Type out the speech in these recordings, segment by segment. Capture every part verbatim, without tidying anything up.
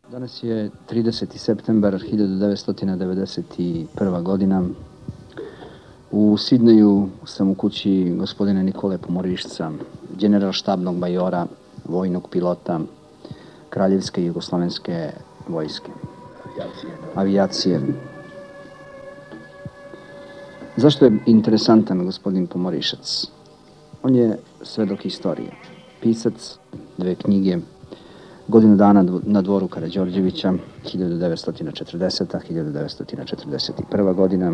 Danas je trideseti septembar hiljadu devetsto devedeset prva godina. U Sidneju sam u kući gospodina Nikole Pomorišca, generalštabnog majora, vojnog pilota Kraljevske jugoslovenske vojske. Avijacije. Avijacije. Zašto je interesantan gospodin Pomorišac? On je svedok istorije, pisac dve knjige, Godinu dana na dvoru Karađorđevića, hiljadu devetsto četrdeseta do hiljadu devetsto četrdeset prva godina,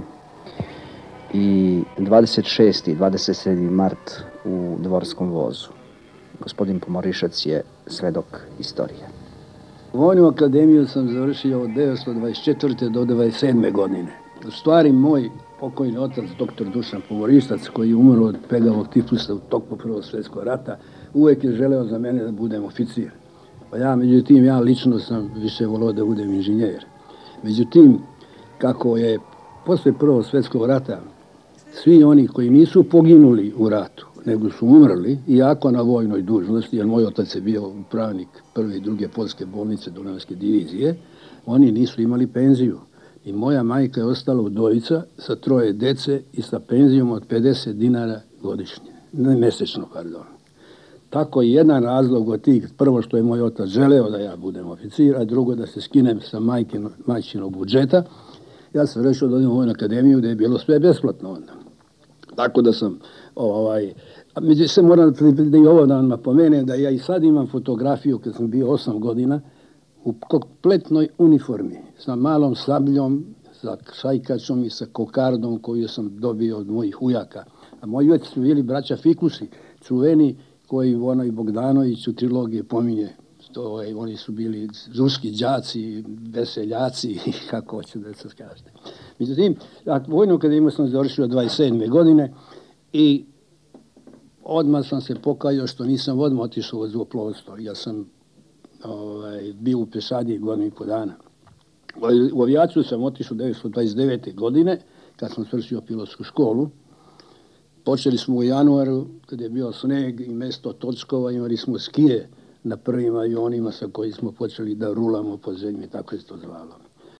i dvadeset šesti i dvadeset sedmi mart u Dvorskom vozu. Gospodin Pomorišac je svedok istorije. Vojnu akademiju sam završio od devetsto dvadeset četvrte do dvadeset sedme godine. U stvari, moj pokojni otac, doktor Dušan Pomorišac, koji je umro od pegavog tifusa u toku Prvog svjetskog rata, uvek je želeo za mene da budem oficir. Pa ja, međutim, ja lično sam više volio da budem inženjer. Međutim, kako je posle Prvog svjetskog rata svi oni koji nisu poginuli u ratu, nego su umrli, iako na vojnoj dužnosti, jer moj otac je bio upravnik prve i druge poljske bolnice Dunavske divizije, oni nisu imali penziju. I moja majka je ostala udovica sa troje dece i sa penzijom od pedeset dinara godišnje. Ne, mesečno, pardon. Tako je jedan razlog od tih, prvo što je moj otac želeo da ja budem oficir, a drugo da se skinem sa majkino, majčinog budžeta. Ja sam rešio da odem u Vojnu akademiju gde je bilo sve besplatno onda. Tako da sam, ovaj, međutim se moram da i ovo da vam napomenem da ja i sad imam fotografiju kad sam bio osam godina u kompletnoj uniformi, sa malom sabljom, sa šajkačom i sa kokardom koju sam dobio od mojih ujaka. A moji ujeci su bili braća Fikusi, čuveni, koji ono i Bogdanović u trilogiji pominje. To, oni su bili ruski đaci, veseljaci, kako hoće da se kažete. Međutim, Vojnu akademiju sam završio dvadeset sedme godine i odmah sam se pokajao što nisam odmah otišao u zrakoplovstvo. Ja sam ovaj, bio u pešadiji godinu i po dana. U avijaciju sam otišao devetsto dvadeset devete godine, kad sam svršio pilotsku školu. Počeli smo u januaru, kada je bio sneg i mesto Točkova, imali smo skije na prvim avionima sa kojim smo počeli da rulamo po zemlji, tako je to zvalo.